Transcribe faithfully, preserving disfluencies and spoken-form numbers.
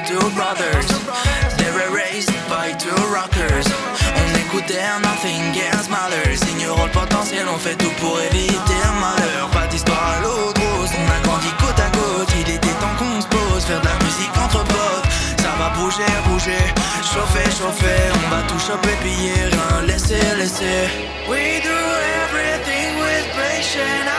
two brothers. They were raised by two rockers. On écoutait un Nothing Else Matters. Ignorant le potentiel, on fait tout pour éviter un malheur. Pas d'histoire à l'eau de rose, on a grandi côte à côte. Il était temps qu'on se pose, faire de la musique entre potes. Ça va bouger, bouger, chauffer, chauffer. On va tout choper, piller, rien laisser, laisser. We do everything with patience.